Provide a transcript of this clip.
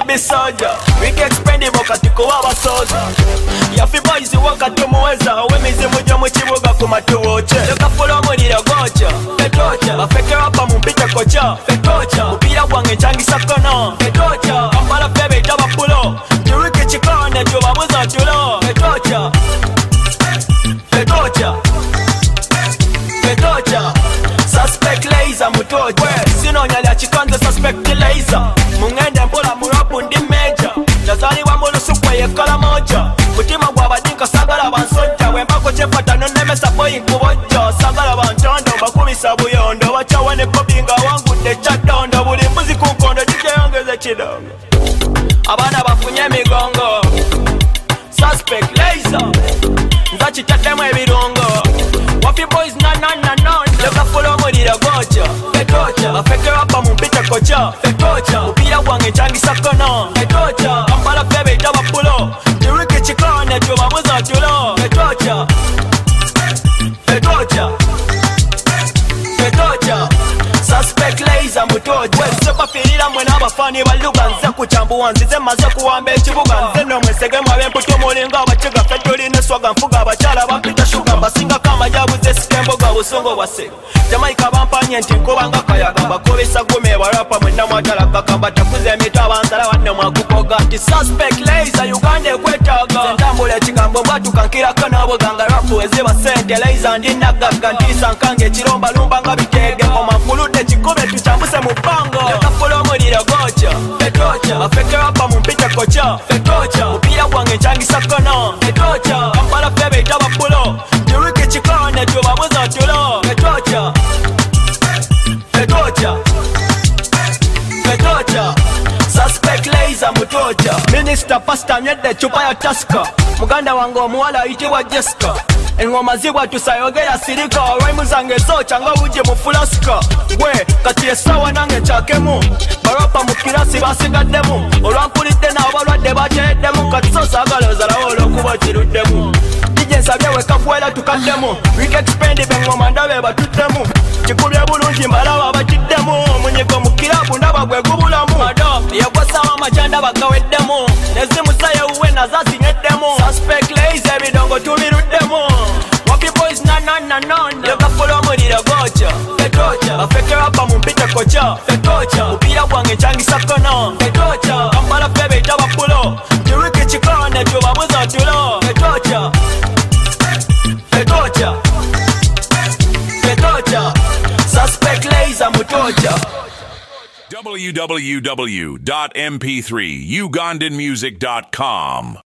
bisoja Wiki expendible katiko wabasoza Yafi boys wakati muweza Wemizimu jo muchibuga kumatuwoche Leka fulo mulira gocha Fetocha Bafeke rapa mumpite kocha Fetocha Mupira wange changi sakana Fetocha Kampala febe itaba pulo Jiwiki chikane juba buza chulo Fetocha Fetocha Fetocha Suspect laser mutoja Sino nyali achikanza suspect laser Mungende mpola murapu ndi meja Nazali wa mulusu kwa yekala moja Mutima gwabadinka sagala bansoja Wembako chefata nonemesa boyi kuboja Sagala banchondo bakubisa buyondo Wachawane pobinga wangu necha dondo Buli mbuzi kukondo dije yongeze chidongo Abana bafunye migongo Suspect laser Nzachi chatemwe birungo Wafi boys na Leka fulo mulira gocha Fetocha Bafeke rapa mumpite kocha Fetocha Mupira wange changi sakana Fetocha Kampala febe itaba pulo Jiwiki chikane juba buza chulo Fetocha Fetocha Fetocha Suspect laser mutoja Wesopa firira mwena abafani baluga Nze kuchambuwa nzize maze kuwambe ekibuga Nze nomwesege mwabemputu mulinga abachiga Fetuli neswaga mfuga abachala bapita shuga Basinga kama jabuze sikemboga busungo bwase Jamaica bampanye nti nkubanga kayaga Bakubisa gume barapa mwena mwajala kakamba Takuze emito abanzala wanne mwakukoga Ti suspect laser Uganda ekwetaga Zentambula ekigambo mbatu kankira kanabuganga Rapu eziba sente laser ndinagaga Ntisa nkange ekiromba lumba nga bitege Ngoma mkulute chikube tuchambuse mupango Leka fulo mulira gocha Fetocha Bafeke rapa mumpite kocha Fetocha Mupira wange changi sakana Fetocha Kampala febe itaba pulo Jiwiki chikane juba buza chulo Fetocha Fetocha Fetocha Suspect laser mutoja Minister Pastor myede chupa ya taska Muganda wangu omuwala itiwa Jessica Engoma zibwa tusayogera sirika Rhyme zange zocha nga uje mufulaska We kati esawa nange chakemu Barapa mukirasi basigaddemu Olwampulidde n'abalwadde bateeddemu Kati sosa agalozala olwokuba kiruddemu DJ nsabye wekakwera tukaddemu Wiki expendible ngoma ndabe batuddemu Kikubye bulungi mbalaba bakiddemu Munyigo mukirabu ndaba gwe gubulamu Mado yagwasawa amajanda bagaweddemu Nezimusaye uwe nazazinyeddemu Suspect laser ebidongo tubiruddemu Wapi boys na Leka fulo mulira gocha Fetocha Bafeke rapa mumpite kocha Fetocha Mupira wange changi sakana Fetocha Kampala febe itaba pulo Jiwiki chikane juba buza chulo Fetocha Fetocha Fetocha Suspect laser mutoja www.mp3ugandanmusic.com